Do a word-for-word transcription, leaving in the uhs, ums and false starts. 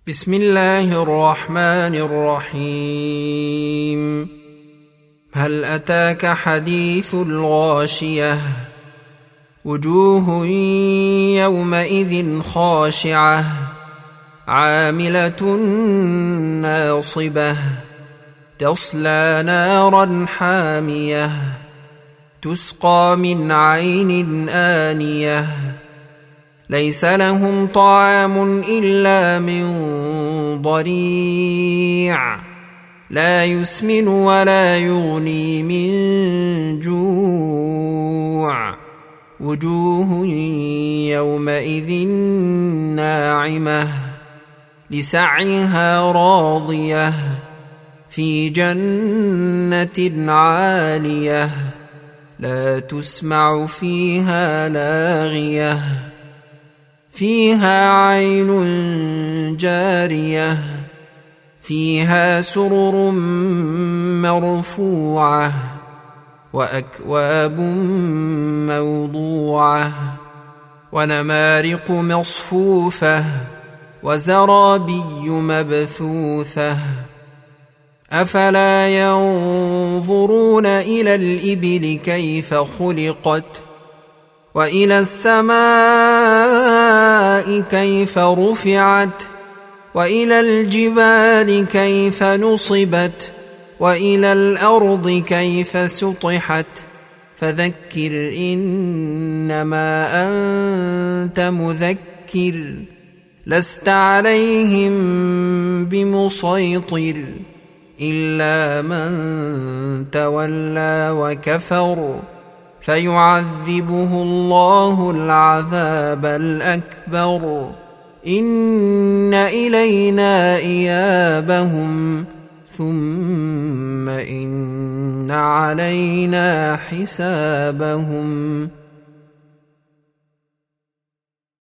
بسم الله الرحمن الرحيم. هل أتاك حديث الغاشية؟ وجوه يومئذ خاشعة عاملة ناصبة تصلى نارا حامية تسقى من عين آنية ليس لهم طعام إلا من ضريع لا يسمن ولا يغني من جوع وجوه يومئذ ناعمة لسعيها راضية في جنة عالية لا تسمع فيها لاغية فيها عين جارية فيها سرر مرفوعة وأكواب موضوعة ونمارق مصفوفة وزرابي مبثوثة أفلا ينظرون إلى الإبل كيف خلقت وإلى السماء كيف رفعت وإلى الجبال كيف نصبت وإلى الأرض كيف سطحت فذكر إنما أنت مذكر لست عليهم بمسيطر إلا من تولى وكفر فيعذبه الله العذاب الأكبر إن إلينا إيابهم ثم إن علينا حسابهم.